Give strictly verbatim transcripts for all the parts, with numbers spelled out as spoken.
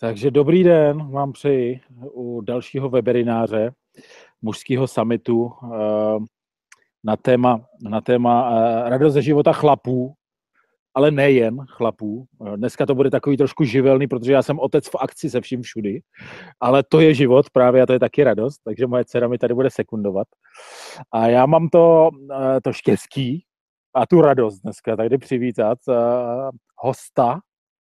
Takže dobrý den vám přeji u dalšího webináře mužského summitu na téma, na téma radost ze života chlapů, ale nejen chlapů. Dneska to bude takový trošku živelný, protože já jsem otec v akci se vším všudy, ale to je život právě a to je taky radost, takže moje dcera mi tady bude sekundovat. A já mám to, to štěstí a tu radost dneska tady přivítat hosta,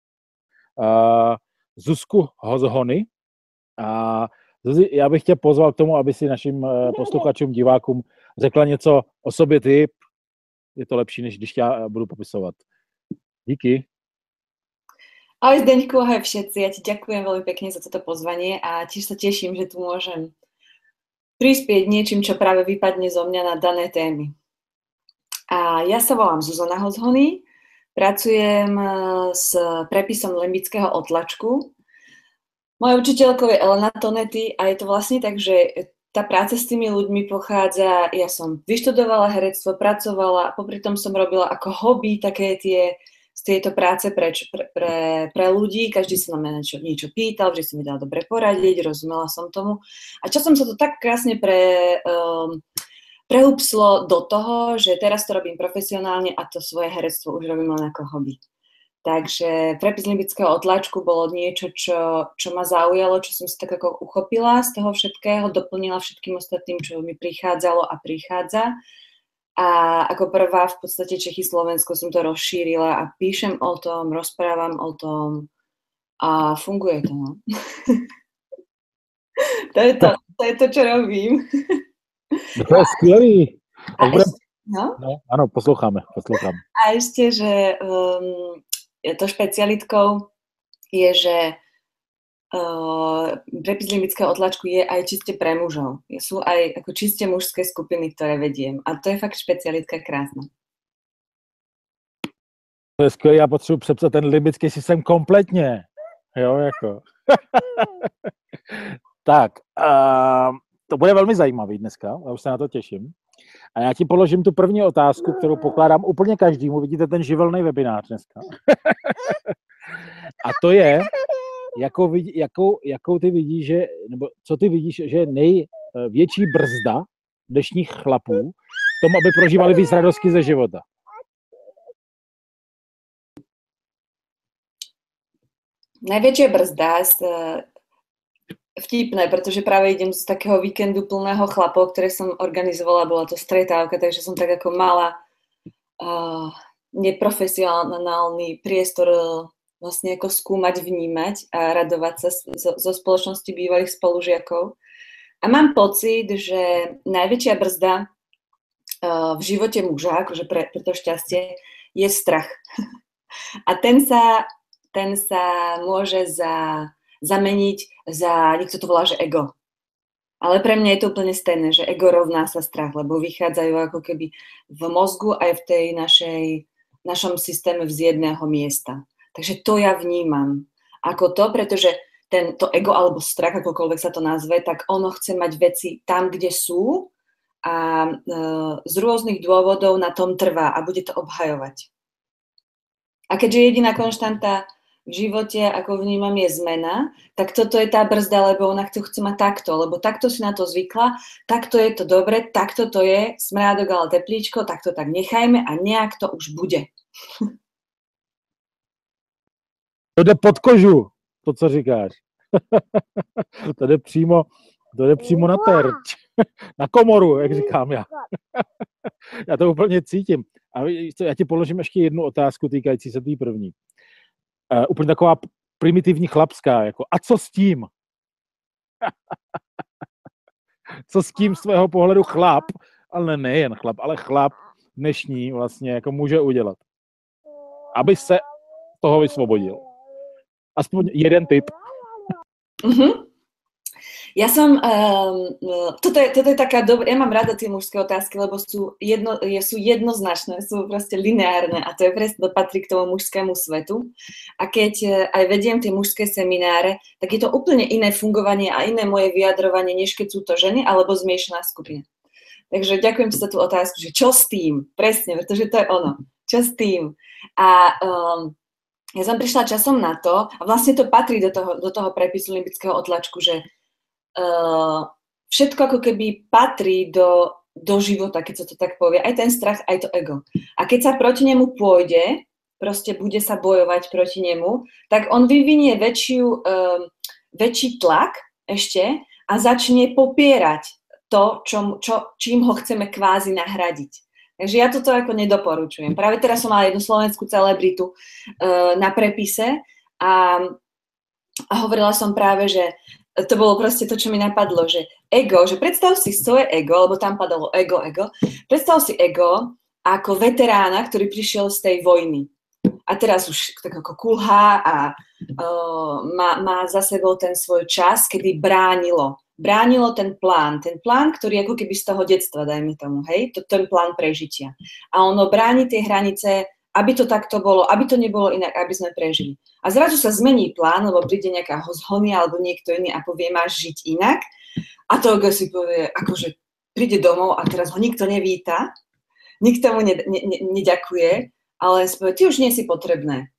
Zuzku Hozhony. A Zuzi, já bych tě pozval k tomu, aby si našim posluchačům, divákům řekla něco o sobě ty. Je to lepší, než když já budu popisovat. Díky. Ahoj Zdeňku, ahoj všetci. Ja ti ďakujem veľmi pekne za toto pozvanie a tiež sa teším, že tu môžem prispieť niečím, čo práve vypadne zo mňa na dané témy. A ja sa volám Zuzana Hozhony, pracujem s prepisom limbického otlačku. Mojou učiteľkou je Elena Tonetti a je to vlastne tak, že tá práca s tými ľuďmi pochádza, ja som vyštudovala herectvo, pracovala a popri tom som robila ako hobby také tie, z tejto práce pre, pre, pre, pre ľudí, každý sa na mňa niečo, niečo pýtal, že si mi dal dobre poradiť, rozumela som tomu. A časom sa to tak krásne pre, um, prehúpslo do toho, že teraz to robím profesionálne a to svoje herectvo už robím len ako hobby. Takže prepis limbického otlačku bolo niečo, čo, čo ma zaujalo, čo som si tak ako uchopila z toho všetkého, doplnila všetkým ostatným, čo mi prichádzalo a prichádza. A ako prvá v podstate Čechy Slovensko som to rozšírila a píšem o tom, rozprávam o tom a funguje to. No. to, je to, to je to, čo robím. To je skvělý. A ešte, no? No, áno, posloucháme, posloucháme. A ešte, že um, to špecialitkou je, že uh, prepis limbického otlačku je aj čiste pre mužov. Sú aj ako čiste mužské skupiny, ktoré vediem. A to je fakt špecialitka krásna. To je skvělé, já potřebuji přepsat ten limbický systém kompletně. Jo, jako. Tak, uh, to bude velmi zajímavý dneska, já už se na to těším. A já ti položím tu první otázku, kterou pokládám úplně každému. Vidíte ten živelný webinář dneska. A to je, jakou, jakou, jakou ty vidíš, že, nebo co ty vidíš, že je největší brzda dnešních chlapů v tom, aby prožívali víc radosti ze života. Najväčšia brzda z vtipné, pretože práve idem z takého víkendu plného chlapov, ktoré som organizovala, bola to stretávka, takže som tak ako mala uh, neprofesionálny priestor uh, vlastne ako skúmať, vnímať a radovať sa zo, zo spoločnosti bývalých spolužiakov. A mám pocit, že najväčšia brzda uh, v živote muža, akože pre, pre to šťastie, je strach. A ten sa, ten sa môže za zameniť za, niekto to volá, že ego. Ale pre mňa je to úplne stejné, že ego rovná sa strach, lebo vychádzajú ako keby v mozgu aj v tej našej, našom systéme z jedného miesta. Takže to ja vnímam ako to, pretože ten, to ego alebo strach, akokoľvek sa to nazve, tak ono chce mať veci tam, kde sú a e, z rôznych dôvodov na tom trvá a bude to obhajovať. A keďže jediná konštanta v živote, ako vnímam, je zmena, tak toto je tá brzda, lebo ona to chce mať takto, lebo takto si na to zvykla, takto je to dobre, takto to je, smrádok, ale teplíčko, tak to tak nechajme a nejak to už bude. To jde pod kožu, to, co říkáš. To jde přímo, to jde přímo na terč, na komoru, jak říkám já. Já to úplně cítím. A já ti položím ještě jednu otázku týkající se té první. Uh, úplně taková primitivní chlapská, jako a co s tím? Co s tím z tvého pohledu chlap, ale nejen chlap, ale chlap dnešní vlastně jako může udělat, aby se toho vysvobodil. Aspoň jeden tip. Mm-hmm. Ja som, um, toto, je, toto je taká dobrá, ja mám rada tie mužské otázky, lebo sú, jedno, sú jednoznačné, sú proste lineárne a to je presne, to patrí k tomu mužskému svetu. A keď aj vediem tie mužské semináre, tak je to úplne iné fungovanie a iné moje vyjadrovanie, než keď sú to ženy alebo zmiešaná skupina. Takže ďakujem ti za tú otázku, že čo s tým? Presne, pretože to je ono. Čo s tým? A um, ja som prišla časom na to, a vlastne to patrí do toho, do toho prepisu limbického otlačku, že uh, všetko ako keby patrí do, do života, keď sa to tak povie, aj ten strach, aj to ego. A keď sa proti nemu pôjde, proste bude sa bojovať proti nemu, tak on vyvinie väčšiu, uh, väčší tlak ešte a začne popierať to, čo, čo, čím ho chceme kvázi nahradiť. Takže ja toto ako nedoporučujem. Práve teraz som mala jednu slovenskú celebritu uh, na prepise a, a hovorila som práve, že to bolo proste to, čo mi napadlo, že ego, že predstav si svoje ego, lebo tam padalo ego, ego, predstav si ego ako veterána, ktorý prišiel z tej vojny. A teraz už tak ako kulhá a uh, má, má za sebou ten svoj čas, kedy bránilo. Bránilo ten plán, ten plán, ktorý ako keby z toho detstva, dajme tomu, hej, to, ten plán prežitia. A ono bráni tie hranice, aby to takto bolo, aby to nebolo inak, aby sme prežili. A zrazu sa zmení plán, lebo príde nejaká hozhonia alebo niekto iný a povie, máš žiť inak. A to si povie, akože príde domov a teraz ho nikto nevíta, nikto mu ne, ne, ne, neďakuje, ale si povie, ty už nie si potrebné.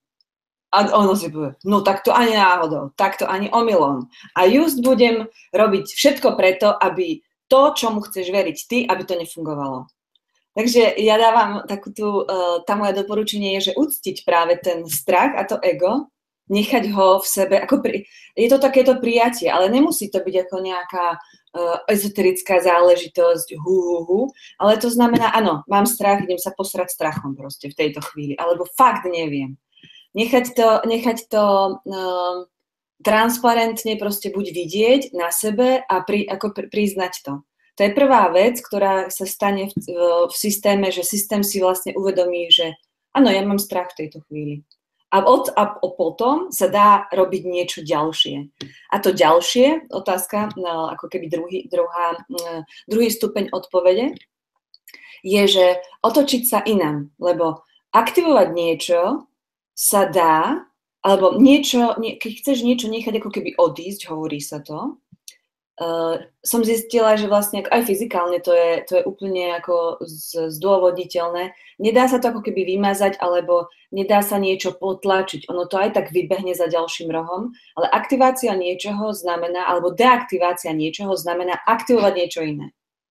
A ono si povie, no tak to ani náhodou, tak to ani omylom. A just budem robiť všetko preto, aby to, čomu chceš veriť ty, aby to nefungovalo. Takže ja dávam takú tú, uh, tá moja doporučenie je, že uctiť práve ten strach a to ego, nechať ho v sebe, ako pri, je to takéto prijatie, ale nemusí to byť ako nejaká uh, ezoterická záležitosť, hu, hu, hu, ale to znamená, áno, mám strach, idem sa posrať strachom proste v tejto chvíli, alebo fakt neviem. Nechať to, nechať to um, transparentne proste buď vidieť na sebe a pri, ako pri, priznať to. To je prvá vec, ktorá sa stane v, v, v systéme, že systém si vlastne uvedomí, že áno, ja mám strach v tejto chvíli. A, od, a potom sa dá robiť niečo ďalšie. A to ďalšie, otázka, no, ako keby druhý, druhá, druhý stupeň odpovede, je, že otočiť sa inám, lebo aktivovať niečo sa dá, alebo niečo, nie, keď chceš niečo nechať ako keby odísť, hovorí sa to, uh, som zistila, že vlastne aj fyzikálne to je, to je úplne ako z, zdôvodniteľné. Nedá sa to ako keby vymazať, alebo nedá sa niečo potlačiť. Ono to aj tak vybehne za ďalším rohom, ale aktivácia niečoho znamená, alebo deaktivácia niečoho znamená aktivovať niečo iné.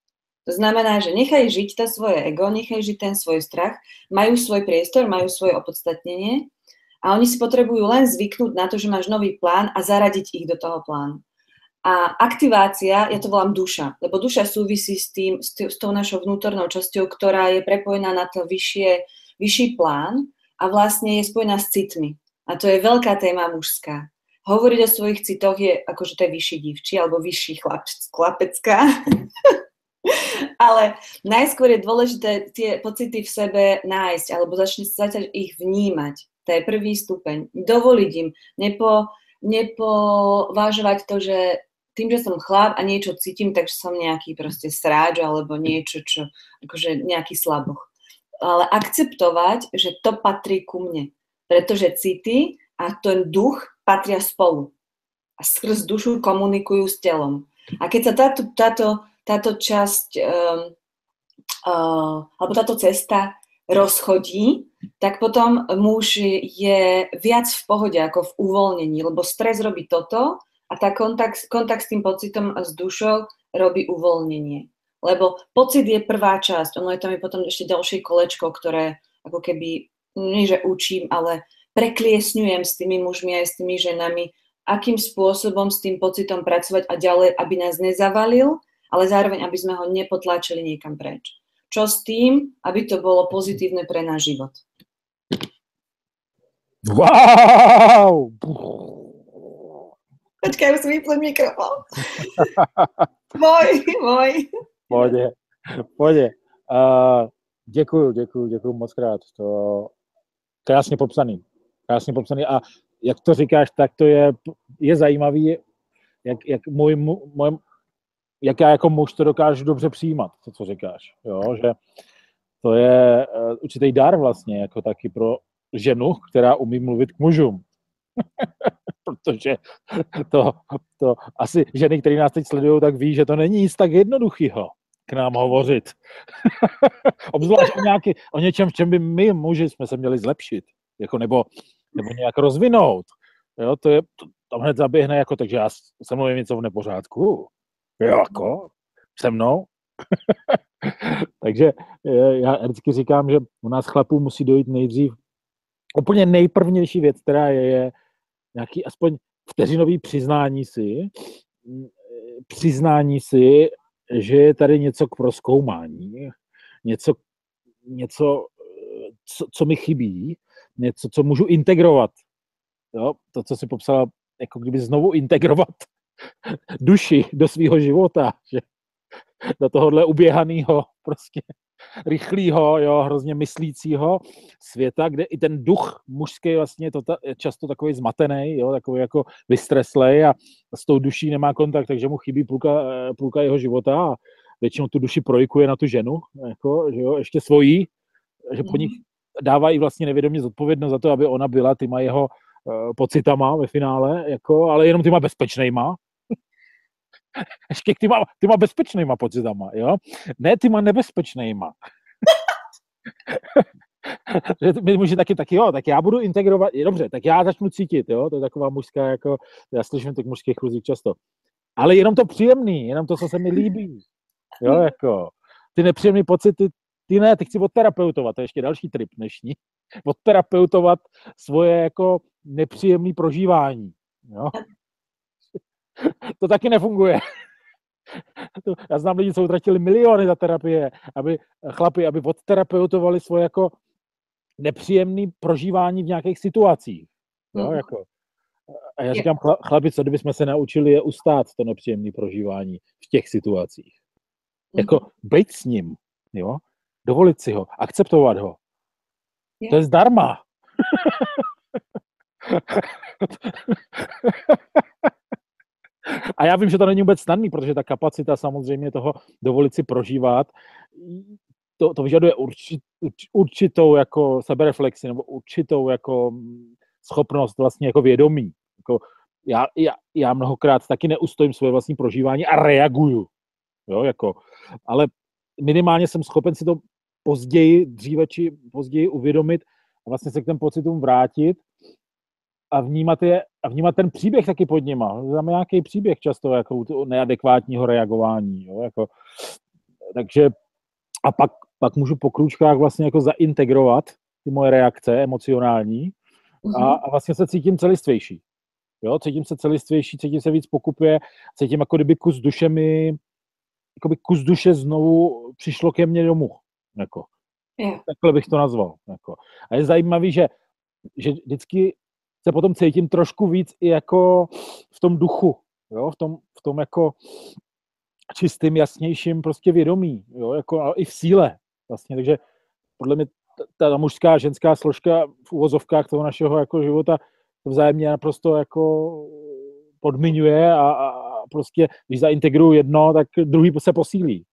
To znamená, že nechaj žiť to svoje ego, nechaj žiť ten svoj strach, majú svoj priestor, majú svoje opodstatnenie a oni si potrebujú len zvyknúť na to, že máš nový plán a zaradiť ich do toho plánu. A aktivácia, ja to volám duša, lebo duša súvisí s, tým, s, tým, s tou našou vnútornou časťou, ktorá je prepojená na to vyššie, vyšší plán a vlastne je spojená s citmi. A to je veľká téma mužská. Hovoriť o svojich citoch je akože to je vyšší divčí alebo vyšší chlap, chlapecká. Ale najskôr je dôležité tie pocity v sebe nájsť alebo začne sa ich vnímať. To je prvý stupeň. Dovoliť im, nepo, nepovážovať to, že tým, že som chlap a niečo cítim, takže som nejaký proste sráč alebo niečo, čo, akože nejaký slaboch. Ale akceptovať, že to patrí ku mne. Pretože city a ten duch patria spolu. A skrz dušu komunikujú s telom. A keď sa táto, táto táto časť um, uh, alebo táto cesta rozchodí, tak potom muž je viac v pohode ako v uvoľnení, lebo stres robí toto a tá kontakt, kontakt s tým pocitom a s dušou robí uvoľnenie. Lebo pocit je prvá časť, ono je tam je potom ešte ďalšie kolečko, ktoré ako keby, nie že učím, ale prekliesňujem s tými mužmi aj s tými ženami, akým spôsobom s tým pocitom pracovať a ďalej, aby nás nezavalil, ale zároveň, aby sme ho nepotlačili niekam preč. Čo s tým, aby to bolo pozitívne pre náš život. Wow! Počkaj, musím vypnúť mikrofón. Môj, môj. Pojde, pojde. Uh, děkuju, děkuju, děkuju moc krát. To krásně popsaný. Krásně popsaný. A jak to říkáš, tak to je, je zajímavý, jak, jak můj, můj jak já jako muž to dokážu dobře přijímat, to, co říkáš. Jo? Že to je uh, určitý dar vlastně, jako taky pro ženu, která umí mluvit k mužům. Protože to, to asi ženy, které nás teď sledují, tak ví, že to není nic tak jednoduchýho k nám hovořit. Obzvlášť o, nějaký, o něčem, v čem by my muži jsme se měli zlepšit. Jako, nebo nebo nějak rozvinout. Jo, to je, to, tam hned zaběhne jako, takže já se mnou je něco v nepořádku. Jo, jako, se mnou. Takže já vždycky říkám, že u nás chlapů musí dojít nejdřív úplně nejprvnější věc, která je, je nějaký aspoň vteřinový přiznání si, přiznání si, že je tady něco k prozkoumání, něco, něco co, co mi chybí, něco, co můžu integrovat. Jo? To, co si popsala, jako kdyby znovu integrovat duši do svého života, že do tohohle uběhanýho, prostě rychlýho, jo, hrozně myslícího světa, kde i ten duch mužský vlastně to ta, je často takový zmatený, jo, takový jako vystreslej a s tou duší nemá kontakt, takže mu chybí půlka, půlka jeho života a většinou tu duši projikuje na tu ženu, jako, že jo, ještě svojí, že po nich dává i vlastně nevědomě zodpovědnost za to, aby ona byla tyma jeho uh, pocitama ve finále, jako, ale jenom tyma bezpečnejma. Ještě tyma, tyma bezpečnýma pocitama, jo? Ne tyma nebezpečnýma. My může taky, taky, jo, tak já budu integrovat, dobře, tak já začnu cítit, jo? To je taková mužská, jako, já slyším těch mužských chluzích často. Ale jenom to příjemný, jenom to, co se mi líbí. Jo, jako, ty nepříjemný pocity, ty ne, ty chci odterapeutovat, to je ještě další trip dnešní. Odterapeutovat svoje, jako, nepříjemné prožívání, jo? To taky nefunguje. Já znám lidi, co utratili miliony za terapie, aby chlapi, aby odterapeutovali svoje jako nepříjemné prožívání v nějakých situacích. Jo, mm. jako. A já říkám, chlapi, co kdybychom se naučili je ustát to nepříjemné prožívání v těch situacích. Mm. Jako být s ním, jo? Dovolit si ho, akceptovat ho. Je. To je zdarma. A já vím, že to není vůbec snadný, protože ta kapacita samozřejmě toho dovolit si prožívat, to, to vyžaduje určit, určitou jako sebereflexi nebo určitou jako schopnost vlastně jako vědomí. Jako já, já, já mnohokrát taky neustojím svoje vlastní prožívání a reaguju. Jo, jako, ale minimálně jsem schopen si to později, dříve či později uvědomit a vlastně se k těm pocitům vrátit a vnímat je, a vnímat ten příběh taky pod nima. Tam je nějaký příběh často jako neadekvátního reagování. Jo, jako, takže a pak, pak můžu po krůčkách vlastně jako zaintegrovat ty moje reakce emocionální a, a vlastně se cítím celistvější. Jo, cítím se celistvější, cítím se víc pokupuje, cítím jako kdyby kus duše mi, jako by kus duše znovu přišlo ke mně domů. Jako. Yeah. Takhle bych to nazval. Jako. A je zajímavý, že, že vždycky se potom cítím trošku víc i jako v tom duchu, jo, v tom, v tom jako čistým, jasnějším prostě vědomí, jo, jako a i v síle vlastně, takže podle mě ta, ta mužská a ženská složka v uvozovkách toho našeho jako života to vzájemně naprosto jako podmiňuje a, a prostě, když zaintegruju jedno, tak druhý se posílí.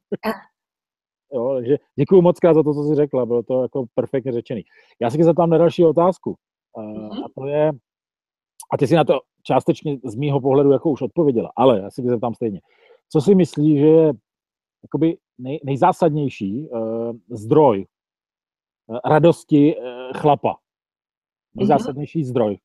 Jo, takže děkuju moc krát za to, co jsi řekla, bylo to jako perfektně řečený. Já se zeptám na další otázku. A to je, a ty si na to částečně z mýho pohledu jako už odpověděla, ale já si zeptám stejně. Co si myslíš, že je jakoby nej, nejzásadnější uh, zdroj uh, radosti uh, chlapa? Nejzásadnější mm-hmm. zdroj?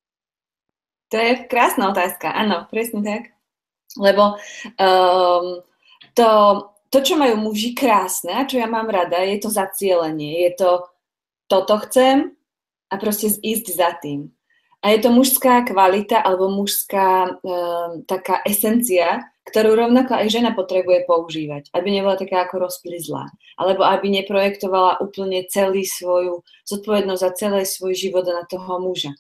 To je krásna otázka, áno, presne tak. Lebo um, to, to, čo majú muži krásne a čo ja mám rada, je to zacielenie. Je to, toto chcem, a proste ísť za tým. A je to mužská kvalita alebo mužská um, taká esencia, ktorú rovnako aj žena potrebuje používať, aby nebola taká ako rozplizlá, alebo aby neprojektovala úplne celý svoju zodpovednosť za celý svoj život na toho muža.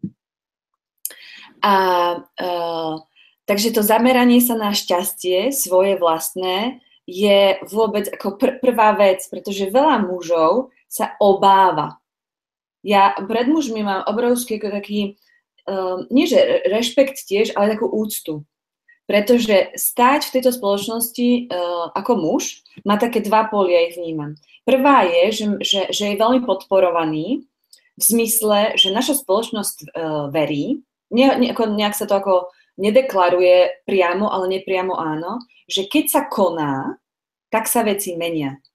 A uh, takže to zameranie sa na šťastie svoje vlastné je vôbec ako pr- prvá vec, pretože veľa mužov sa obáva. Ja pred mužmi mám obrovský taký, um, nie že rešpekt tiež, ale takú úctu. Pretože stáť v tejto spoločnosti uh, ako muž má také dva póly, ja ich vnímam. Prvá je, že, že, že je veľmi podporovaný v zmysle, že naša spoločnosť uh, verí, ne, ne, ako, nejak sa to ako nedeklaruje priamo, ale nepriamo áno, že keď sa koná, tak sa veci menia.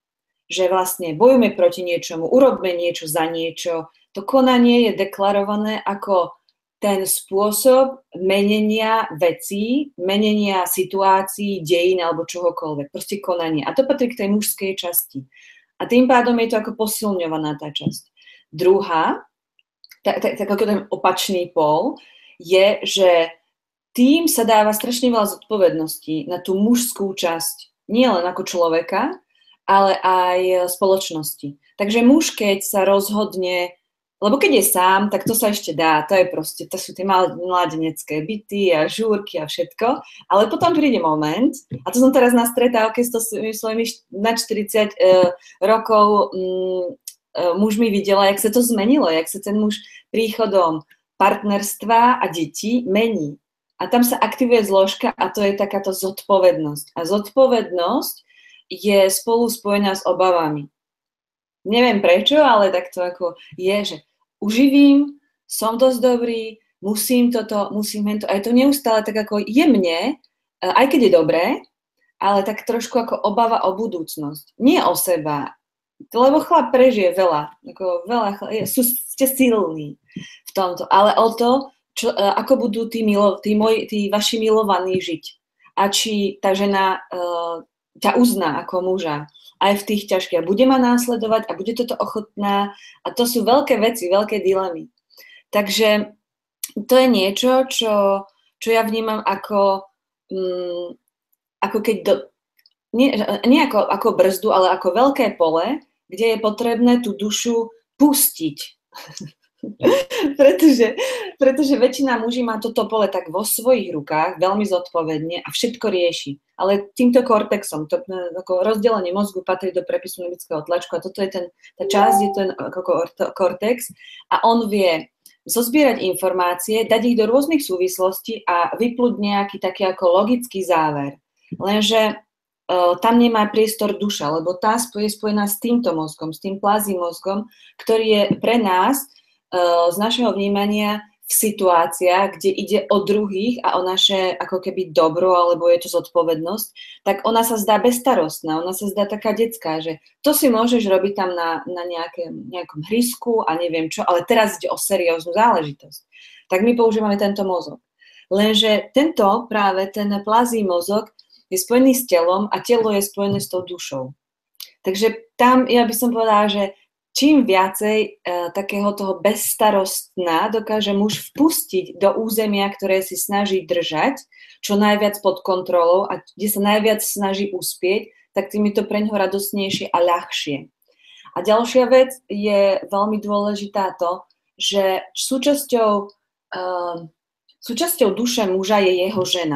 že vlastne bojujeme proti niečomu, urobme niečo za niečo. To konanie je deklarované ako ten spôsob menenia vecí, menenia situácií, dejín alebo čohokoľvek. Proste konanie. A to patrí k tej mužskej časti. A tým pádom je to ako posilňovaná tá časť. Druhá, tak, tak, tak ako ten opačný pól, je, že tým sa dáva strašne veľa zodpovedností na tú mužskú časť. Nie len ako človeka, ale aj spoločnosti. Takže muž, keď sa rozhodne, lebo keď je sám, tak to sa ešte dá, to je proste, to sú tie mladenecké byty a žúrky a všetko, ale potom príde moment, a to som teraz na stretávke s svojimi na štyridsať e, rokov mm, e, mužmi videla, jak sa to zmenilo, jak sa ten muž príchodom partnerstva a detí mení. A tam sa aktivuje zložka a to je takáto zodpovednosť. A zodpovednosť je spolu spojená s obavami. Neviem prečo, ale tak to ako je, že uživím, som dosť dobrý, musím toto, musím hento. A je to neustále tak ako jemne, aj keď je dobré, ale tak trošku ako obava o budúcnosť. Nie o seba, lebo chlap prežije veľa. Ako veľa chlap, sú, ste silní v tomto. Ale o to, čo, ako budú tí, milo, tí, moji, tí vaši milovaní žiť. A či tá žena uh, ťa uzná ako muža. Aj v tých ťažkých. Bude ma následovať a bude toto ochotná. A to sú veľké veci, veľké dilemy. Takže to je niečo, čo, čo ja vnímam ako, um, ako keď do, nie, nie ako, ako brzdu, ale ako veľké pole, kde je potrebné tú dušu pustiť. pretože, pretože väčšina muží má toto pole tak vo svojich rukách, veľmi zodpovedne a všetko rieši. Ale týmto kortexom, to ako rozdelenie mozgu patrí do prepisu nebického tlačku a toto je ten, tá časť, je ten ako kortex a on vie zozbierať informácie, dať ich do rôznych súvislostí a vyplúť nejaký taký ako logický záver. Lenže uh, tam nemá priestor duša, lebo tá je spojená s týmto mozgom, s tým plazím mozgom, ktorý je pre nás z našeho vnímania v situáciách, kde ide o druhých a o naše ako keby dobro, alebo je to zodpovednosť, tak ona sa zdá bezstarostná, ona sa zdá taká detská, že to si môžeš robiť tam na, na nejaké, nejakom hrysku a neviem čo, ale teraz ide o serióznu záležitosť. Tak my používame tento mozog. Lenže tento práve, ten plazí mozog je spojený s telom a telo je spojené s tou dušou. Takže tam ja by som povedala, že čím viacej e, takého toho bezstarostná dokáže muž vpustiť do územia, ktoré si snaží držať, čo najviac pod kontrolou a kde sa najviac snaží uspieť, tak tým je to pre ňoho radosnejšie a ľahšie. A ďalšia vec je veľmi dôležitá to, že súčasťou, e, súčasťou duše muža je jeho žena.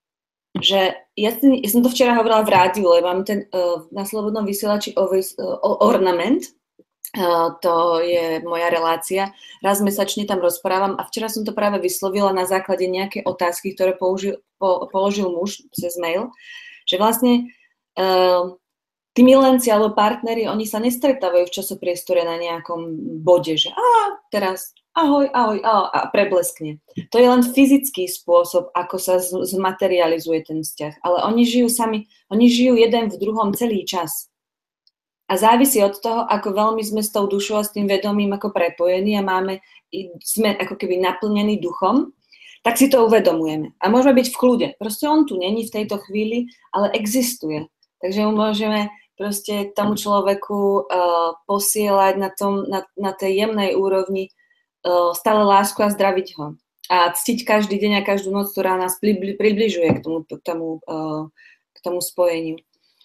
Že ja, ja som to včera hovorila v rádiu, lebo mám ten uh, na Slobodnom vysielači o, o ornament, uh, to je moja relácia, raz mesačne tam rozprávam a včera som to práve vyslovila na základe nejaké otázky, ktoré použil, po, položil muž cez mail, že vlastne uh, tí milenci alebo partneri, oni sa nestretávajú v časopriestore na nejakom bode, že á, teraz ahoj, ahoj, ahoj a prebleskne. To je len fyzický spôsob, ako sa zmaterializuje ten vzťah. Ale oni žijú sami, oni žijú jeden v druhom celý čas. A závisí od toho, ako veľmi sme s tou dušou a s tým vedomím ako prepojení a máme, sme ako keby naplnení duchom, tak si to uvedomujeme. A môžeme byť v kľude. Proste on tu není v tejto chvíli, ale existuje. Takže mu môžeme proste tomu človeku uh, posielať na, tom, na, na tej jemnej úrovni uh, stále lásku a zdraviť ho. A ctiť každý deň a každú noc, ktorá nás pribli, približuje k tomu, k, tomu, uh, k tomu spojeniu.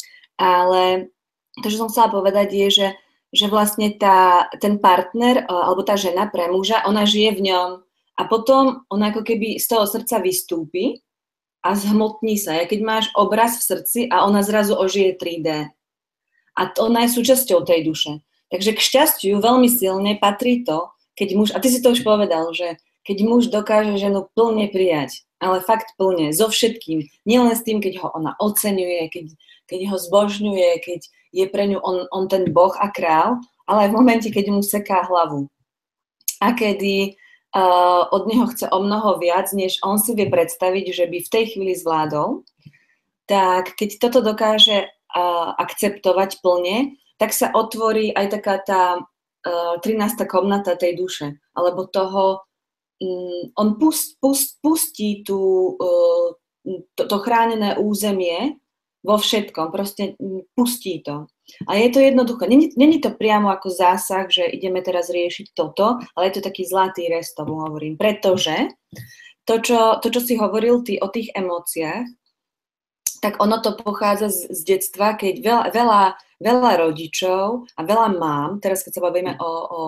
Ale to, čo som chcela povedať, je, že, že vlastne tá, ten partner uh, alebo tá žena pre muža, ona žije v ňom a potom ona ako keby z toho srdca vystúpi a zhmotní sa. Ja keď máš obraz v srdci a ona zrazu ožije tri dé. A to ona je súčasťou tej duše. Takže k šťastiu veľmi silne patrí to, keď muž, a ty si to už povedal, že keď muž dokáže ženu plne prijať, ale fakt plne, so všetkým, nielen s tým, keď ho ona oceňuje, keď, keď ho zbožňuje, keď je pre ňu on, on ten boh a král, ale aj v momente, keď mu seká hlavu. A kedy uh, od neho chce o mnoho viac, než on si vie predstaviť, že by v tej chvíli zvládol, tak keď toto dokáže a akceptovať plne, tak sa otvorí aj taká tá uh, trinásta komnata tej duše, alebo toho, um, on pust, pust, pustí tú, uh, to, to chránené územie vo všetkom, proste pustí to. A je to jednoduché. Není, není to priamo ako zásah, že ideme teraz riešiť toto, ale je to taký zlatý rest, tomu hovorím. Pretože to čo, to, čo si hovoril ty o tých emóciách, tak ono to pochádza z, z detstva, keď veľa, veľa, veľa rodičov a veľa mám, teraz keď sa bavíme o, o,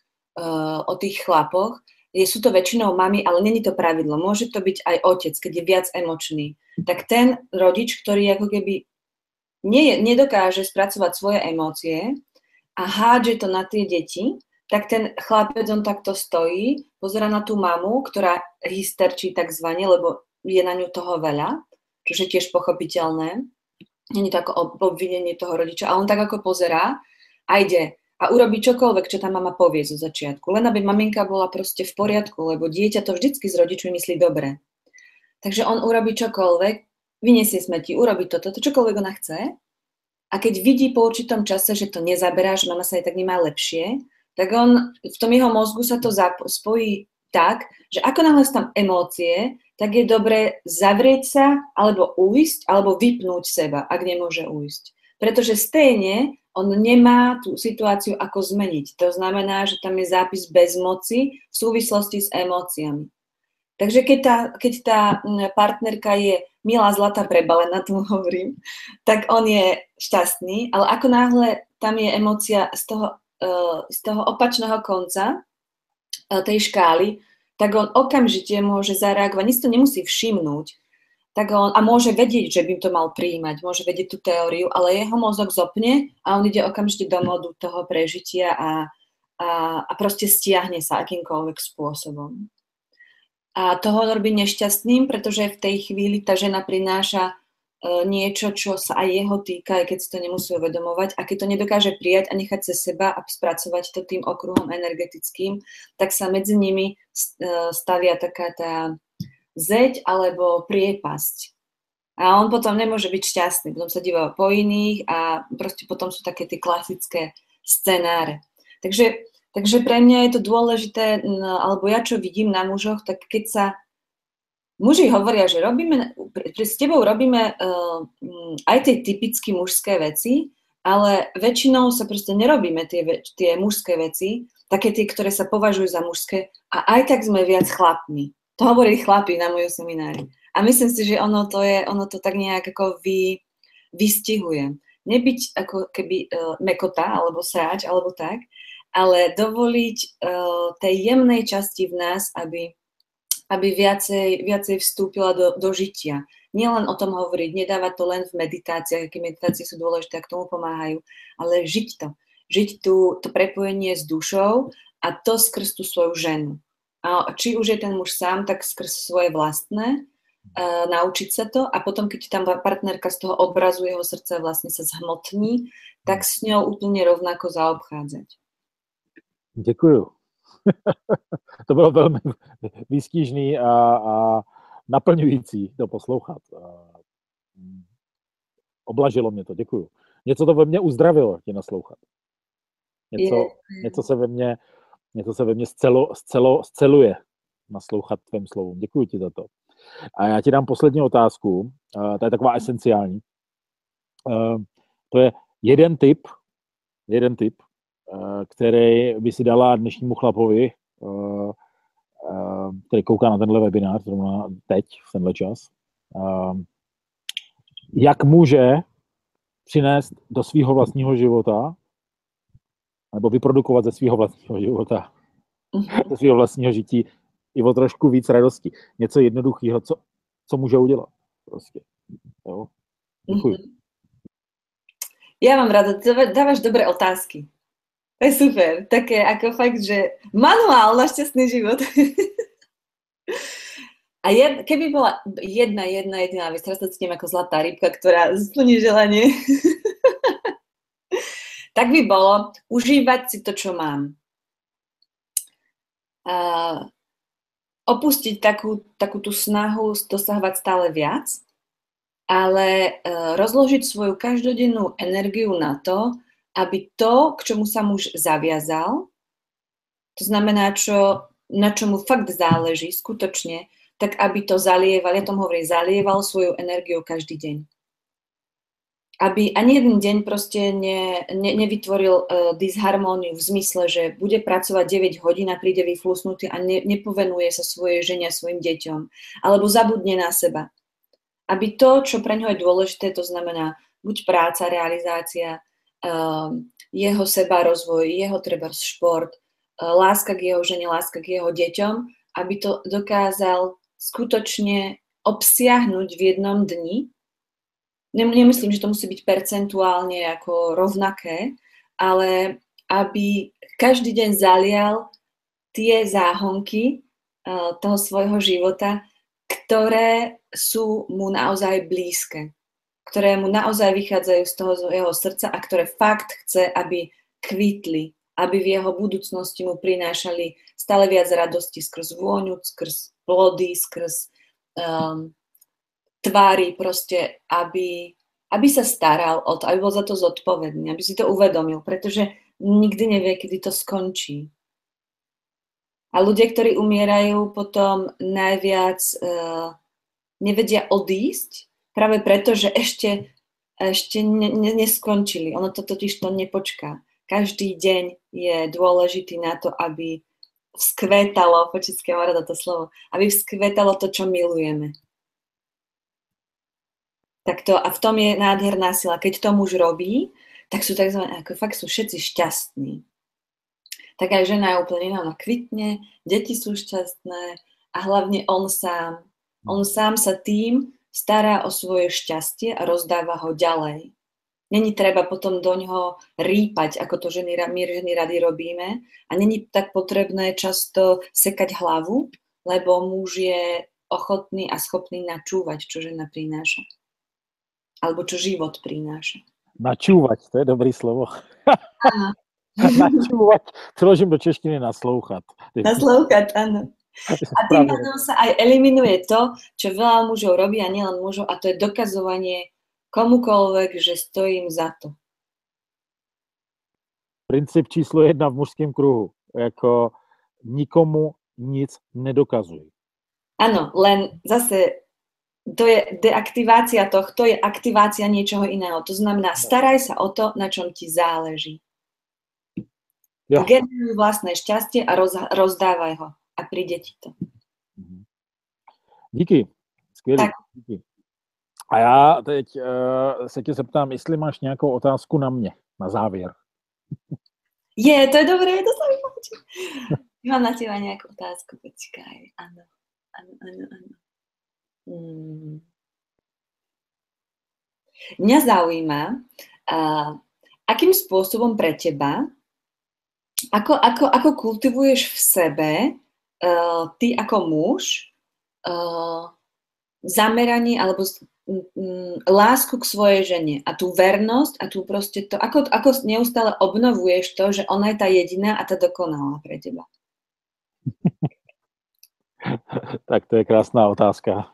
o tých chlapoch, je, sú to väčšinou mami, ale není to pravidlo. Môže to byť aj otec, keď je viac emočný. Tak ten rodič, ktorý ako keby nie, nedokáže spracovať svoje emócie a hádže to na tie deti, tak ten chlapec, on takto stojí, pozerá na tú mamu, ktorá hysterčí takzvané, lebo je na ňu toho veľa, čo je tiež pochopiteľné. Nie je to ako obvinenie toho rodiča, ale on tak ako pozerá a ide a urobí čokoľvek, čo tá mama povie zo začiatku. Len aby maminka bola proste v poriadku, lebo dieťa to vždycky z rodičov myslí dobre. Takže on urobí čokoľvek, vyniesie smeti, urobí toto, to čokoľvek ona chce. A keď vidí po určitom čase, že to nezaberá, že mama sa aj tak nemá lepšie, tak on, v tom jeho mozgu sa to spojí tak, že ako náhle sú tam emócie, tak je dobré zavrieť sa, alebo ujsť, alebo vypnúť seba, ak nemôže ujsť. Pretože stejne on nemá tú situáciu ako zmeniť. To znamená, že tam je zápis bezmoci v súvislosti s emóciami. Takže keď tá, keď tá partnerka je milá, zlatá, prebalená, tomu hovorím, tak on je šťastný, ale ako náhle tam je emócia z toho z toho opačného konca tej škály, tak on okamžite môže zareagovať, nic to nemusí všimnúť, tak on, a môže vedieť, že by to mal prijímať, môže vedieť tú teóriu, ale jeho mozog zopne a on ide okamžite do modu toho prežitia a, a, a proste stiahne sa akýmkoľvek spôsobom. A toho robí nešťastným, pretože v tej chvíli tá žena prináša niečo, čo sa aj jeho týka, aj keď si to nemusí uvedomovať. A keď to nedokáže prijať a nechať cez seba a spracovať to tým okruhom energetickým, tak sa medzi nimi stavia taká tá zeď alebo priepasť. A on potom nemôže byť šťastný, potom sa díva po iných a proste potom sú také tie klasické scenáre. Takže, takže pre mňa je to dôležité, alebo ja čo vidím na mužoch, tak keď sa muži hovoria, že robíme, s tebou robíme uh, aj tie typicky mužské veci, ale väčšinou sa proste nerobíme tie, tie mužské veci, také tie, ktoré sa považujú za mužské a aj tak sme viac chlapmi. To hovorí chlapi na mojom seminári. A myslím si, že ono to, je, ono to tak nejak ako vy, vystihuje. Nebyť ako keby uh, mekota, alebo sráč, alebo tak, ale dovoliť uh, tej jemnej časti v nás, aby aby viacej, viacej vstúpila do, do žitia. Nielen o tom hovoriť, nedávať to len v meditáciách, aké meditácie sú dôležité a k tomu pomáhajú, ale žiť to. Žiť tú, to prepojenie s dušou a to skrz tú svoju ženu. A či už je ten muž sám, tak skrz svoje vlastné, uh, naučiť sa to a potom, keď tam partnerka z toho obrazu jeho srdca vlastne sa zhmotní, tak s ňou úplne rovnako zaobchádzať. Děkuju. To bylo velmi výstižný a, a naplňující to poslouchat. Oblažilo mě to, děkuju. Něco to ve mně uzdravilo, tě naslouchat. Něco, je, je. něco se ve mně, něco se ve mně scelo, scelo, sceluje naslouchat tvým slovům. Děkuju ti za to. A já ti dám poslední otázku, ta je taková esenciální. To je jeden tip, jeden tip, který by si dala dnešnímu chlapovi, který kouká na tenhle webinár, zrovna teď, v tenhle čas, jak může přinést do svého vlastního života nebo vyprodukovat ze svého vlastního života, ze svého vlastního žití i o trošku víc radosti. Něco jednoduchého, co, co může udělat. Prostě. Jo? Děkuji. Ja mám rada, dávaš dobré otázky. To je super. Také ako fakt, že manuál na šťastný život. A je, keby bola jedna, jedna, jediná vec, teraz to cítim ako zlatá rybka, ktorá splní želanie, tak by bolo užívať si to, čo mám. A opustiť takú, takú tú snahu dosahovať stále viac, ale rozložiť svoju každodennú energiu na to, aby to, k čomu sa muž zaviazal, to znamená, čo, na čomu fakt záleží skutočne, tak aby to zalieval, ja tomu hovorím, zalieval svoju energiu každý deň. Aby ani jeden deň proste ne, ne, nevytvoril uh, disharmóniu v zmysle, že bude pracovať deväť hodín a príde vyflusnutý a ne, nepovenuje sa svojej žene a svojim deťom. Alebo zabudne na seba. Aby to, čo pre ňoho je dôležité, to znamená buď práca, realizácia, uh, jeho sebarozvoj, jeho treba šport, uh, láska k jeho žene, láska k jeho deťom, aby to dokázal skutočne obsiahnuť v jednom dni. Nemyslím, že to musí byť percentuálne ako rovnaké, ale aby každý deň zalial tie záhonky uh, toho svojho života, ktoré sú mu naozaj blízke, ktoré mu naozaj vychádzajú z toho jeho srdca a ktoré fakt chce, aby kvitli, aby v jeho budúcnosti mu prinášali stále viac radosti skrz vôňu, skrz plody, skrz um, tvári, proste, aby, aby sa staral o to, aby bol za to zodpovedný, aby si to uvedomil, pretože nikdy nevie, kedy to skončí. A ľudia, ktorí umierajú, potom najviac uh, nevedia odísť, práve preto, že ešte, ešte ne, ne, neskončili. Ono to totiž to nepočká. Každý deň je dôležitý na to, aby vzkvétalo, počítka mám rada to slovo, aby vzkvétalo to, čo milujeme. Tak to, a v tom je nádherná sila. Keď to muž robí, tak sú takzvané, ako fakt sú všetci šťastní. Tak aj žena je úplne iná, ona kvitne, deti sú šťastné a hlavne on sám. On sám sa tým stará o svoje šťastie a rozdáva ho ďalej. Není treba potom do ňoho rýpať, ako to ženy, my ženy rady robíme, a není tak potrebné často sekať hlavu, lebo muž je ochotný a schopný načúvať, čo žena prináša. Alebo čo život prináša. Načúvať, to je dobrý slovo. Načúvať, preložím do češtiny naslouchat. Naslouchat, áno. A tým pádom sa aj eliminuje to, čo veľa mužov robí, a nielen mužov, a to je dokazovanie komukoľvek, že stojím za to. Princip číslo jedna v mužském kruhu. Jako nikomu nic nedokazuj. Áno, len zase to je deaktivácia tohto, je aktivácia niečoho iného. To znamená, staraj sa o to, na čom ti záleží. Ja. Generuj vlastné šťastie a roz, rozdávaj ho. A príde ti to. Díky. Skvělý. Díky. A já teď uh, se tě zeptám, jestli máš nějakou otázku na mě, na závěr. Je, to je dobré, to sa mi páči. Mám na teba nejakú otázku, počkaj. Áno, áno, áno, áno. Hmm. Mňa zaujíma, uh, akým spôsobom pre teba, ako, ako, ako kultivuješ v sebe uh, ty ako muž uh, zameranie alebo um, lásku k svojej žene a tú vernosť a tú proste to, ako, ako neustále obnovuješ to, že ona je tá jediná a tá dokonalá pre teba? Tak to je krásná otázka.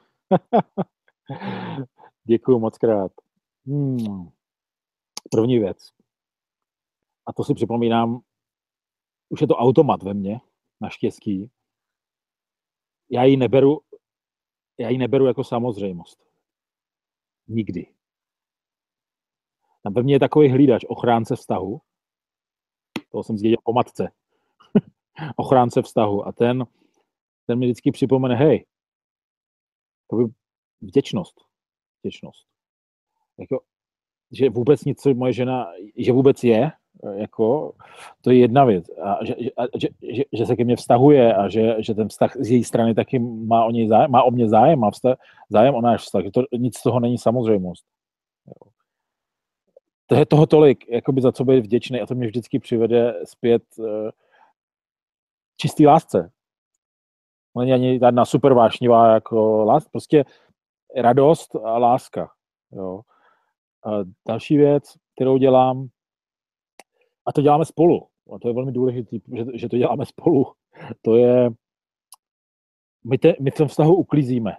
Děkuju moc krát. Hmm. První věc. A to si připomínám, už je to automat ve mně, naštěstí. Já ji neberu, já ji neberu jako samozřejmost. Nikdy. Tam ve mně je takový hlídač, ochránce vztahu. Toho jsem zdědil po matce. Ochránce vztahu. A ten, ten mi vždycky připomene, hej, to by vděčnost. Vděčnost. Jako, že vůbec nic, co moje žena, že vůbec je, jako, to je jedna věc. A že, a že, že, že se ke mně vztahuje a že, že ten vztah z její strany taky má o, něj zájem, má o mě zájem, má vztah, zájem o náš vztah. Že to, nic z toho není samozřejmost. Jo. To je toho tolik, jakoby za co být vděčný, a to mě vždycky přivede zpět uh, čistý lásce. Není ani žádná super vášnivá jako láska, prostě radost a láska. Jo. A další věc, kterou dělám, a to děláme spolu, a to je velmi důležité, že, že to děláme spolu, to je, my, te, my v tom vztahu uklízíme.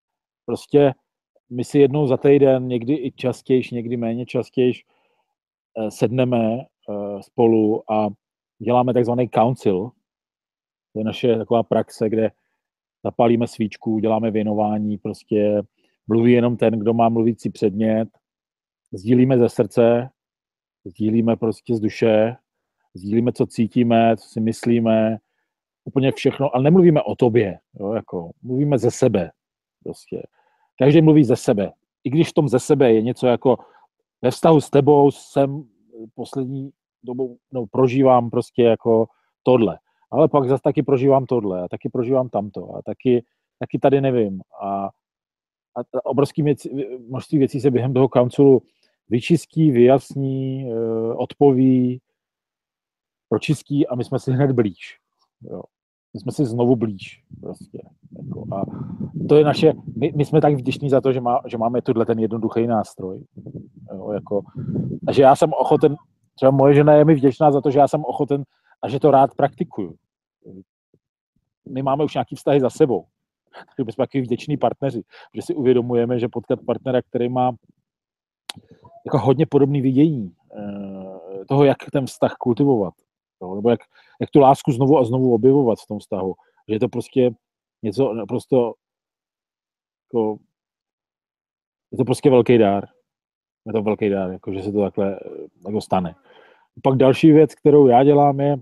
Prostě my si jednou za týden, někdy i častěji, někdy méně častěji, sedneme spolu a děláme takzvaný council. To je naše taková praxe, kde zapálíme svíčku, děláme věnování, prostě mluví jenom ten, kdo má mluvící předmět, sdílíme ze srdce, sdílíme prostě z duše, sdílíme, co cítíme, co si myslíme, úplně všechno, ale nemluvíme o tobě, jo, jako, mluvíme ze sebe, prostě. Každý mluví ze sebe. I když v tom ze sebe je něco jako ve vztahu s tebou jsem poslední dobou no, prožívám prostě jako tohle. Ale pak zase taky prožívám tohle a taky prožívám tamto a taky, taky tady nevím. A, a obrovské množství věcí se během toho councilu vyčistí, vyjasní, odpoví, pročistí a my jsme si hned blíž. Jo. My jsme si znovu blíž. Prostě. Jako, a to je naše, my, my jsme tak vděční za to, že, má, že máme tuhle ten jednoduchý nástroj. Jo, jako, a že já jsem ochoten, třeba moje žena je mi vděčná za to, že já jsem ochoten a že to rád praktikuju. My máme už nějaký vztahy za sebou. Takže my jsme takový vděční partneři, že si uvědomujeme, že potkat partnera, který má jako hodně podobný vidění toho, jak ten vztah kultivovat, nebo jak, jak tu lásku znovu a znovu objevovat v tom vztahu. Že je to prostě něco naprosto jako, je to prostě velký dár. Je to velký dár, jako, že se to takhle jako stane. Pak další věc, kterou já dělám, je,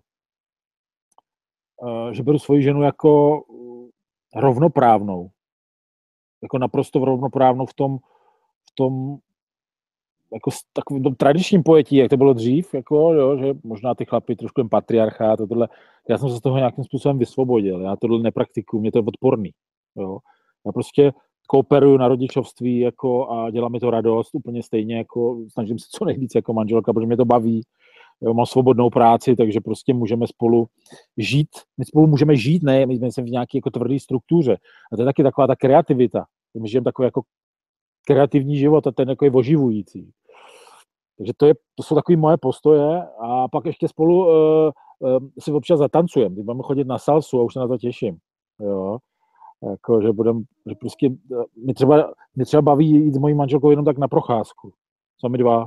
že beru svoji ženu jako rovnoprávnou. Jako naprosto rovnoprávnou v tom, v tom jako takovým tom tradičním pojetí, jak to bylo dřív, jako, jo, že možná ty chlapi trošku jen patriarchát a tohle. Já jsem se z toho nějakým způsobem vysvobodil. Já tohle nepraktikuju, mě to je odporný. Jo. Já prostě kooperuju na rodičovství jako, a dělá mi to radost úplně stejně, jako snažím se co nejvíc jako manželka, protože mě to baví. Jo, mám svobodnou práci, takže prostě můžeme spolu žít. My spolu můžeme žít, ne, my jsme v nějaké jako tvrdé struktuře. A to je taky taková ta kreativita. My žijeme takový jako kreativní život a ten jako je oživující. Takže to, je, to jsou takové moje postoje a pak ještě spolu uh, uh, si občas zatancujeme. Teď budeme chodit na salsu a už se na to těším. Jo. Jako, že budem, že prostě, mě třeba, mě třeba baví jít s mojí manželkou jenom tak na procházku. Sami dva.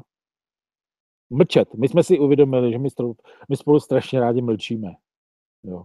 Mlčet. My jsme si uvědomili, že my, stru, my spolu strašně rádi mlčíme. Jo.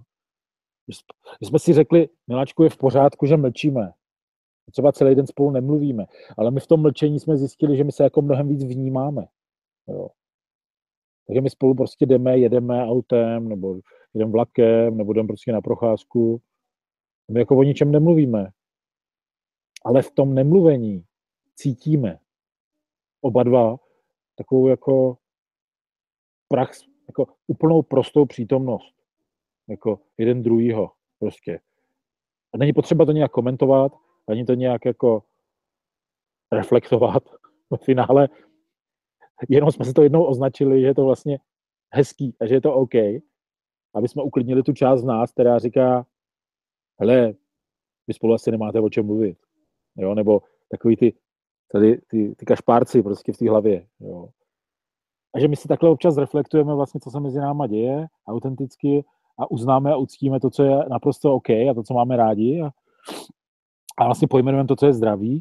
My jsme si řekli, miláčku, je v pořádku, že mlčíme. Třeba celý den spolu nemluvíme, ale my v tom mlčení jsme zjistili, že my se jako mnohem víc vnímáme. Jo. Takže my spolu prostě jdeme, jedeme autem, nebo jedeme vlakem, nebo jdeme prostě na procházku. My jako o ničem nemluvíme. Ale v tom nemluvení cítíme oba dva takovou jako prax, jako úplnou prostou přítomnost. Jako jeden druhýho prostě. A není potřeba to nějak komentovat, ani to nějak jako reflektovat v finále. Jenom jsme se to jednou označili, že je to vlastně hezký a že je to OK, aby jsme uklidnili tu část z nás, která říká, hele, vy spolu asi nemáte o čem mluvit. Jo? Nebo takový ty, tady, ty, ty kašpárci prostě v té hlavě. Jo? A že my si takhle občas reflektujeme vlastně, co se mezi náma děje, autenticky a uznáme a uctíme to, co je naprosto OK a to, co máme rádi a, a vlastně pojmenujeme to, co je zdraví.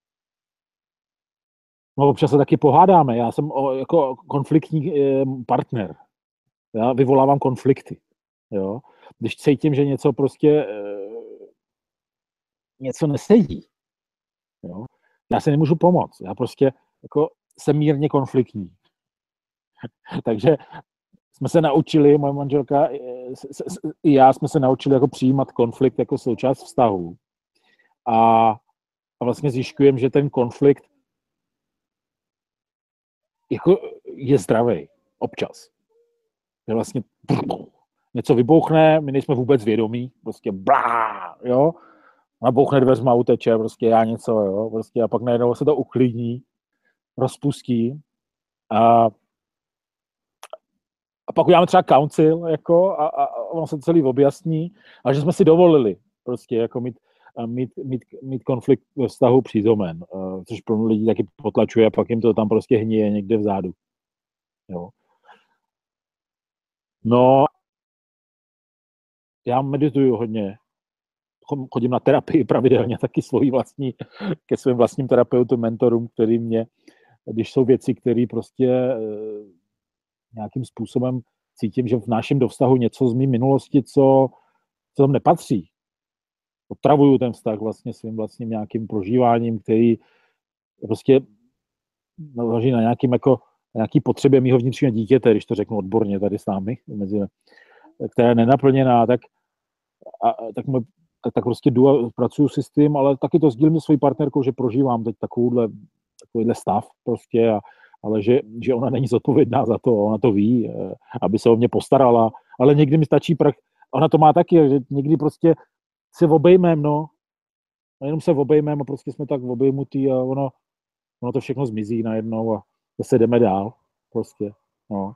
No občas se taky pohádáme. Já jsem o, jako konfliktní e, partner. Já vyvolávám konflikty. Jo? Když cítím, že něco prostě e, něco nesedí, jo? Já si nemůžu pomoct. Já prostě jako jsem mírně konfliktní. Takže jsme se naučili, moje manželka i já jsme se naučili jako přijímat konflikt jako součást vztahu. A, a vlastně zjišťujeme, že ten konflikt jako je zdravý občas. Že vlastně něco vybouchne, my nejsme vůbec vědomí, prostě blá, jo, nabouchne dveřma a uteče, prostě já něco, jo, prostě a pak najednou se to uklidní, rozpustí a, a pak uděláme třeba council, jako, a, a, a on se celý objasní, a že jsme si dovolili prostě jako mít, mít, mít, mít konflikt ve vztahu přítomen, což pro mě lidi taky potlačuje a pak jim to tam prostě hníje někde vzadu. Jo. No, já medituju hodně, chodím na terapii pravidelně, taky svojí vlastní, ke svým vlastním terapeutům, mentorům, který mě, když jsou věci, které prostě nějakým způsobem cítím, že vnáším do vztahu něco z mé minulosti, co, co tam nepatří. Otravuju ten vztah vlastně svým vlastním nějakým prožíváním, který prostě naloží na nějakým jako, nějaký potřebě mýho vnitřního dítěte, když to řeknu odborně tady s námi, mezi, která je nenaplněná, tak, a, tak, můj, tak, tak prostě jdu a pracuju si s tím, ale taky to sdílím se svojí partnerkou, že prožívám teď takovouhle, takovýhle stav prostě, a, ale že, že ona není zodpovědná za to, ona to ví, aby se o mě postarala, ale někdy mi stačí prach, ona to má taky, že někdy prostě se obejmem, no, a jenom se obejmem a prostě jsme tak obejmutý a ono, ono to všechno zmizí najednou a zase jdeme dál, prostě, no.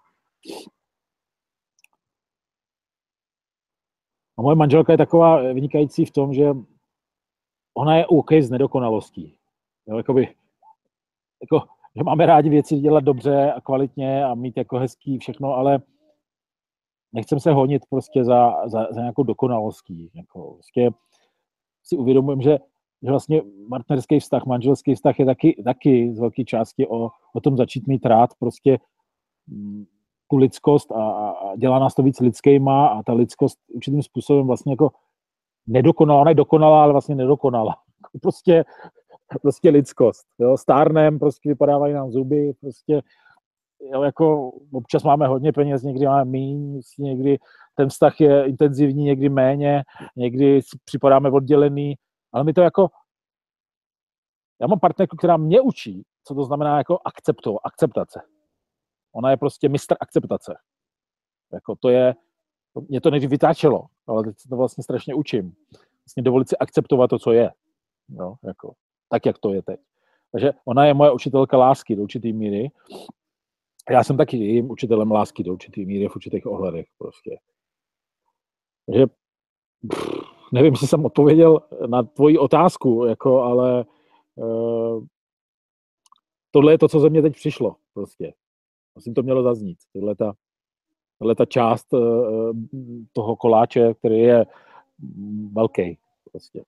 A moje manželka je taková vynikající v tom, že ona je OK s nedokonalostí. Jo, jakoby, jako, že máme rádi věci dělat dobře a kvalitně a mít jako hezký všechno, ale nechcem se honit prostě za, za, za nějakou dokonalostí. Jako, prostě si uvědomujem, že, že vlastně partnerský vztah, manželský vztah je taky, taky z velké části o, o tom začít mít rád prostě tu lidskost a, a dělá nás to víc lidskýma a ta lidskost určitým způsobem vlastně jako nedokonalá, ona je dokonalá, ale vlastně nedokonalá. Prostě, prostě lidskost. Jo? Stárnem, prostě vypadávají nám zuby, prostě jo, jako občas máme hodně peněz, někdy máme míň, někdy ten vztah je intenzivní, někdy méně, někdy připadáme oddělený, ale my to jako, já mám partnerku, která mě učí, co to znamená jako akceptovat, akceptace. Ona je prostě mistr akceptace. Jako to je, mě to nejdřív vytáčelo, ale teď se to vlastně strašně učím. Vlastně dovolit si akceptovat to, co je. Jo, jako, tak, jak to je teď. Takže ona je moje učitelka lásky do určitý míry. Já jsem taky jejím učitelem lásky do určitý míry v určitých ohledech prostě. Takže pff, nevím, jestli jsem odpověděl na tvoji otázku, jako, ale uh, tohle je to, co ze mě teď přišlo prostě. Myslím, to mělo zaznít. Tohle ta, tohle ta část uh, toho koláče, který je velký prostě.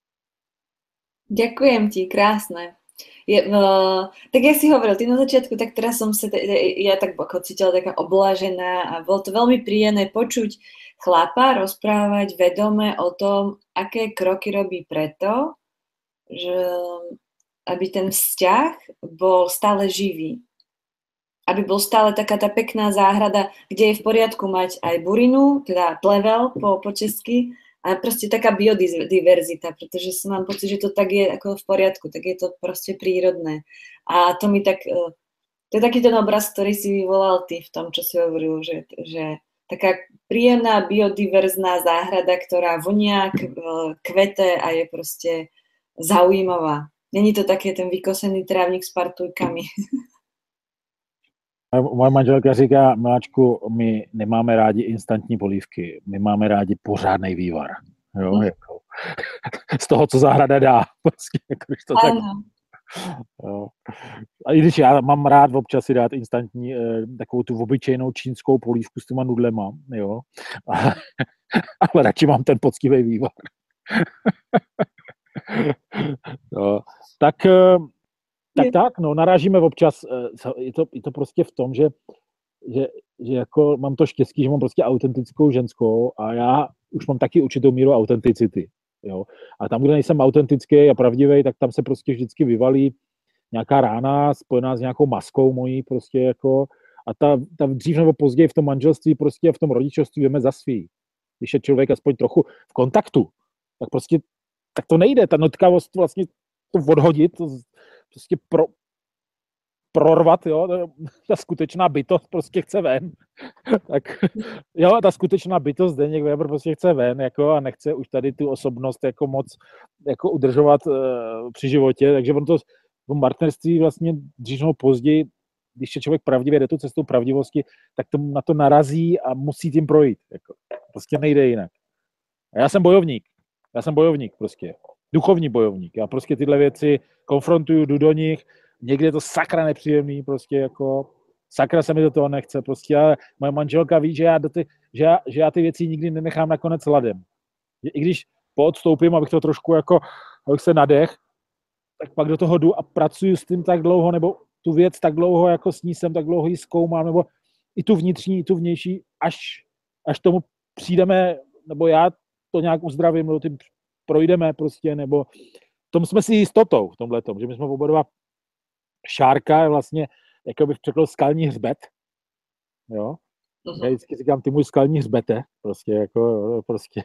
Ďakujem ti, krásne. Je, uh, tak jak si hovoril, ty na začiatku, tak teraz som sa, ja tak ako cítila taká oblážená a bolo to veľmi príjemné počuť chlapa rozprávať vedome o tom, aké kroky robí preto, že, aby ten vzťah bol stále živý. Aby bol stále taká tá pekná záhrada, kde je v poriadku mať aj burinu, teda plevel po, po česky, a proste taká biodiverzita, pretože som mám pocit, že to tak je ako v poriadku, tak je to proste prírodné. A to mi tak, to je taký ten obraz, ktorý si vyvolal ty v tom, čo si hovoril, že, že taká príjemná biodiverzná záhrada, ktorá vonia, kvete a je proste zaujímavá. Není to také ten vykosený trávnik s partujkami. Moje manželka říká, Miláčku, my nemáme rádi instantní polívky, my máme rádi pořádnej vývar. Jo, mm. jako, z toho, co zahrada dá. Prostě, jako, když to tak, jo. A i když já mám rád občas si dát instantní, eh, takovou tu obyčejnou čínskou polívku s těma nudlema, jo. A, ale radši mám ten poctivý vývar. jo. Tak... Tak tak, no, narážíme občas, je to, je to prostě v tom, že, že, že jako mám to štěstí, že mám prostě autentickou ženskou a já už mám taky určitou míru autenticity, jo. A tam, kde nejsem autentický a pravdivý, tak tam se prostě vždycky vyvalí nějaká rána spojená s nějakou maskou mojí prostě jako a ta, ta dřív nebo později v tom manželství prostě v tom rodičovství veme za svý. Když je člověk aspoň trochu v kontaktu, tak prostě, tak to nejde, ta nutkavost vlastně to odhodit, to prostě pro, prorvat, jo, ta skutečná bytost prostě chce ven. Tak jo, ta skutečná bytost Zdeněk Weber prostě chce ven, jako a nechce už tady tu osobnost jako moc jako udržovat uh, při životě, takže on to v partnerství vlastně dřív nebo později, když je člověk pravdivě jde tu cestou pravdivosti, tak to na to narazí a musí tím projít, jako. Prostě nejde jinak. A já jsem bojovník, já jsem bojovník prostě. Duchovní bojovník. Já prostě tyhle věci konfrontuju, jdu do nich, někdy je to sakra nepříjemný, prostě jako sakra se mi do toho nechce, prostě ale moje manželka ví, že já, do ty, že já, že já ty věci nikdy nenechám nakonec ladem. I když poodstoupím, abych to trošku jako, abych se nadech, tak pak do toho jdu a pracuju s tím tak dlouho, nebo tu věc tak dlouho, jako s ní jsem tak dlouho ji zkoumám, nebo i tu vnitřní, i tu vnější, až, až tomu přijdeme, nebo já to nějak uzdravím, nebo tím projdeme prostě, nebo v tom jsme si jistotou, v tomhletom, že my jsme oba dva šárka je vlastně, jako bych řekl, skalní hřbet, jo. Já vždycky říkám, ty můj skalní hřbete, prostě, jako, prostě,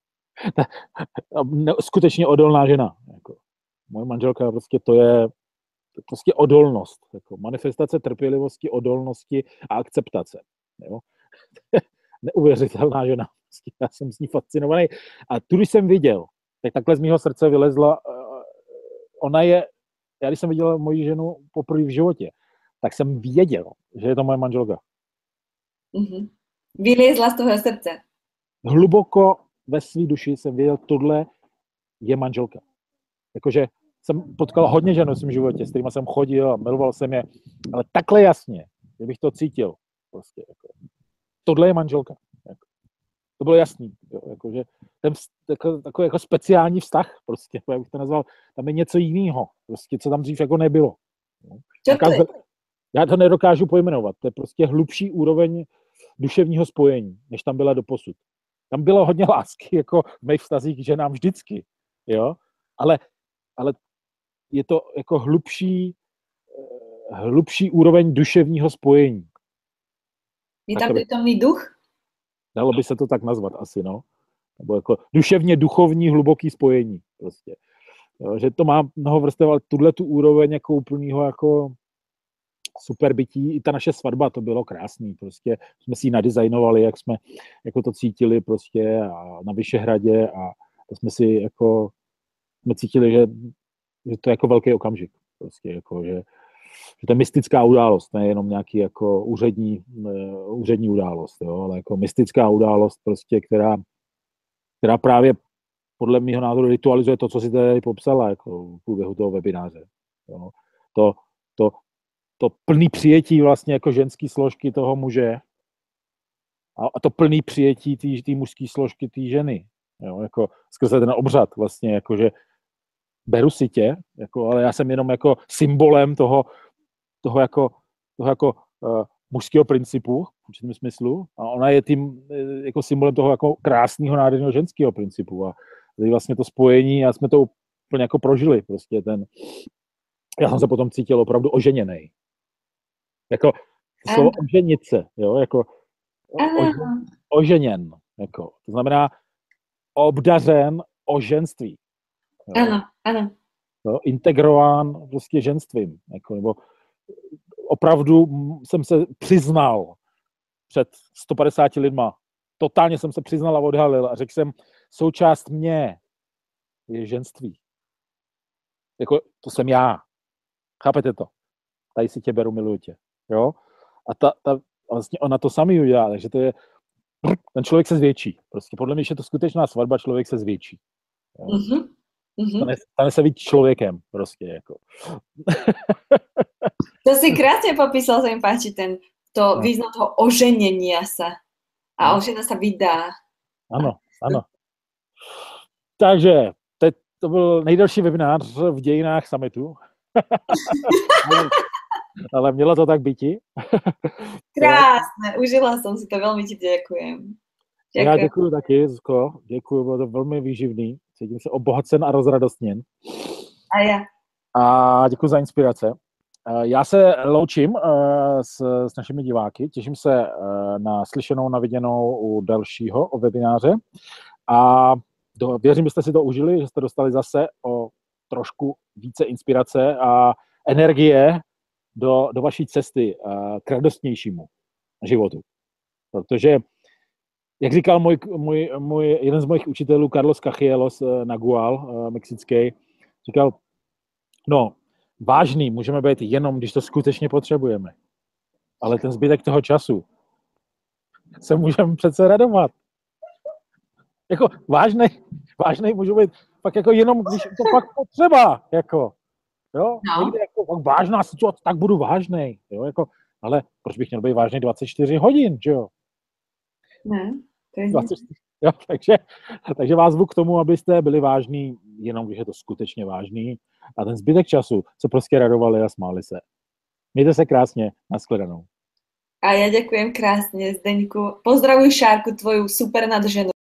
skutečně odolná žena, jako. Moje manželka, prostě to je prostě odolnost, jako manifestace trpělivosti, odolnosti a akceptace, jo. Neuvěřitelná žena, prostě, já jsem s ní fascinovaný. A tu, když jsem viděl, tak takhle z mýho srdce vylezla, ona je, já když jsem viděl moji ženu poprvé v životě, tak jsem věděl, že je to moje manželka. Mm-hmm. Vylezla z toho srdce. Hluboko ve své duši jsem věděl, tohle je manželka. Jakože jsem potkal hodně žen v svém životě, s kterými jsem chodil a miloval jsem je, ale takhle jasně, že bych to cítil. Prostě, jako. Tohle je manželka. Jako. To bylo jasný. Jo, jakože ten jako, takový jako speciální vztah, prostě, jak bych to nazval, tam je něco jiného, prostě, co tam dřív jako nebylo. Jaká, já to nedokážu pojmenovat, to je prostě hlubší úroveň duševního spojení, než tam byla doposud. Tam bylo hodně lásky, jako v mých vztazích k ženám vždycky, jo, ale, ale je to jako hlubší, hlubší úroveň duševního spojení. Je tam přítomný duch? Dalo by se to tak nazvat asi, no. Nebo jako duševně duchovní hluboký spojení, prostě. Jo, že to má mnoho vrstev, ale tuhle tu úroveň jako úplnýho jako super bytí, i ta naše svatba, to bylo krásný, prostě jsme si ji nadizajnovali, jak jsme jako to cítili prostě a na Vyšehradě a to jsme si jako jsme cítili, že, že to je jako velký okamžik, prostě jako, že, že to je mystická událost, ne jenom nějaký jako úřední, uh, úřední událost, jo, ale jako mystická událost prostě, která, která právě podle mého názoru ritualizuje to, co si tady popsala jako v průběhu toho webináře. Jo. To, to, to plný přijetí vlastně jako ženský složky toho muže a, a to plný přijetí té mužské složky té ženy. Jo, jako skrze ten obřad vlastně, jakože beru si tě, jako, ale já jsem jenom jako symbolem toho, toho jako, toho jako uh, mužského principu v určitém smyslu a ona je tím jako symbolem toho jako krásného, nádherného ženského principu a vlastně to spojení a jsme to úplně jako prožili prostě ten, já jsem se potom cítil opravdu oženěnej. Jako slovo oženit se, jo, jako ožen, oženěn, jako, to znamená obdařen o ženství. Jo. Ano, ano. Jo, integrován prostě ženstvím, jako, nebo opravdu jsem se přiznal před sto padesáti lidma, totálně jsem se přiznal a odhalil a řekl jsem, součást mě je ženství. Jako, to jsem já. Chápete to? Tady si tě beru, miluji tě. Jo? A ta, ta, vlastně ona to samý udělá, takže to je, ten člověk se zvětší. Prostě podle mě, že je to skutečná svatba, člověk se zvětší. Mm-hmm. Mm-hmm. Stane, stane se víc člověkem, prostě, jako. To si krásně popísal, se mi páči ten, to no. Význam toho oženenia sa. A no. Ožena sa vydá. Ano, ano. Takže, teď to byl nejdelší webinář v dějinách summitu. ale, ale mělo to tak býti. Krásné, užila jsem si to, velmi ti děkujem. Děkuji. Já děkuji taky, Zuzko. Děkuji, bylo to velmi výživný. Cítím se obohacen a rozradostněn. A já. A děkuji za inspirace. Já se loučím s, s našimi diváky. Těším se na slyšenou, na viděnou u dalšího o webináře. A do, věřím, že jste si to užili, že jste dostali zase o trošku více inspirace a energie do, do vaší cesty k radostnějšímu životu. Protože, jak říkal můj, můj, můj, jeden z mojich učitelů, Carlos Cachielos Nagual, mexický, říkal, no, vážný můžeme být jenom, když to skutečně potřebujeme. Ale ten zbytek toho času se můžeme přece radovat. Jako vážnej, vážnej můžu být pak jako jenom, když to fakt potřeba, jako, jo, no. Někde jako fakt vážná situace, tak budu vážnej, jo, jako, ale proč bych měl být vážnej dvacet čtyři hodin, že jo? Ne, to je dvacet čtyři, jo, takže, takže vás zvu k tomu, abyste byli vážní, jenom když je to skutečně vážný, a ten zbytek času se prostě radovali a smáli se. Mějte se krásně, nashledanou. A ja ďakujem krásne, Zdeňku. Pozdravuj Šárku, tvoju super nadženú.